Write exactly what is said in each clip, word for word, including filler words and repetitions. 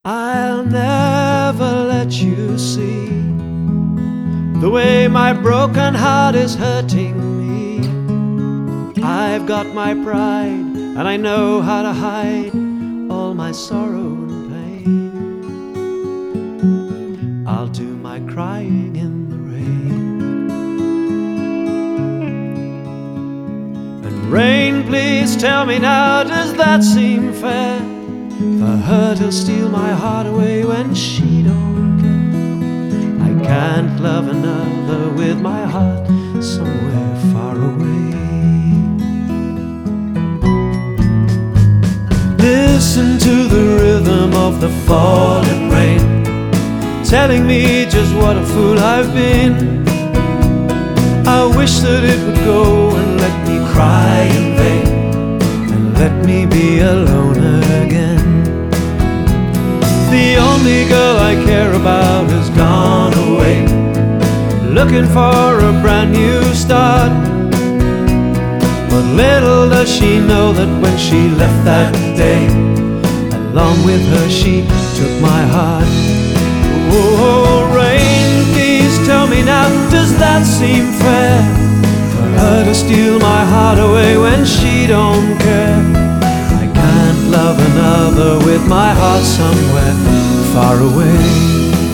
I'll never let you see the way my broken heart is hurting me. I've got my pride and I know how to hide all my sorrow and pain. I'll do my crying in the rain. And rain, please tell me now, does that seem fair? For her to steal my heart away when she don't care. I can't love another with my heart somewhere far away. Listen to the rhythm of the falling rain, telling me just what a fool I've been. I wish that it would go and let me cry in vain, and let me be alone again. The only girl I care about has gone away, looking for a brand new start. But little does she know that when she left that day, along with her she took my heart. Oh, rain, please tell me now, does that seem fair? For her to steal my heart away when she don't care. I can't love another with my heart somewhere far away.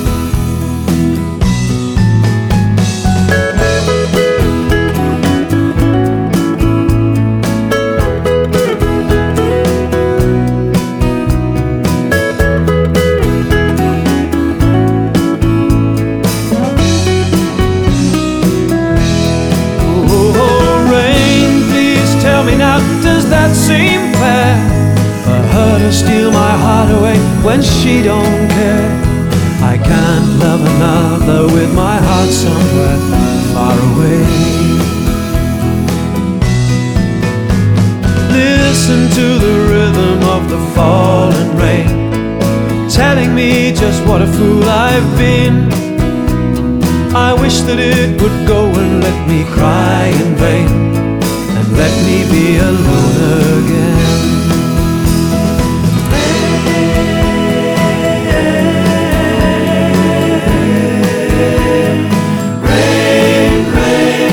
Does that seem fair? For her to steal my heart away when she don't care. I can't love another with my heart somewhere far away. Listen to the rhythm of the falling rain, telling me just what a fool I've been. I wish that it would go and let me cry in vain, let me be alone again. Rain, rain,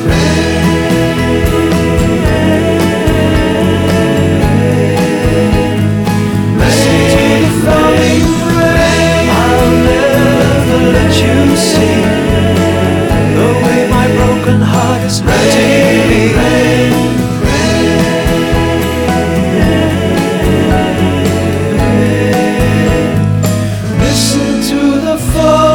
rain. Listen to the falling rain. I'll never let you see the way my broken heart is hurting me. Listen to the fall.